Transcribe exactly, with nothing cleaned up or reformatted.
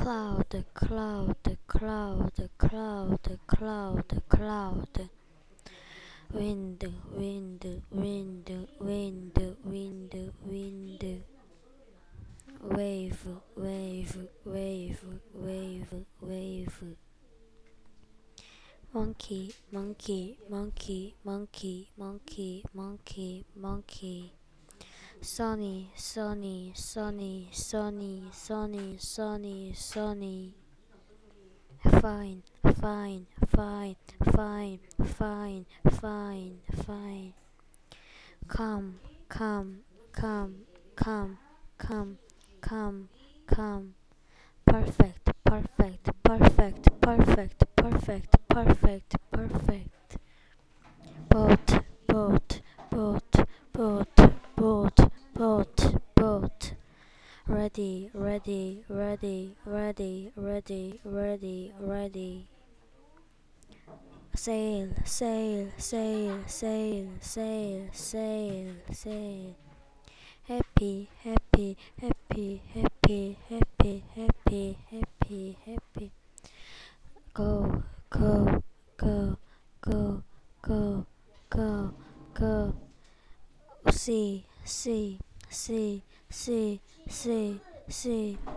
Cloud, cloud, cloud, cloud, cloud, cloud. Wind, wind, wind, wind, wind, wind. Wave, wave, wave, wave, wave. Monkey, monkey, monkey, monkey, monkey, monkey, monkey. Sunny, sunny, sunny, sunny, sunny, sunny, sunny. Fine, fine, fine, fine, fine, fine, fine. Come, come, come, come, come, come, come. Perfect, perfect, perfect, perfect, perfect, perfect, perfect. Boat, boat, boat, boat, boat, boat, boat. Ready, ready, ready, ready, ready, ready, ready. Sail, sail, sail, sail, sail, sail, sail. Happy, happy, happy, happy, happy, happy, happy, happy. Go, go, go, go, go, go, go. See, see, see, see, see, see.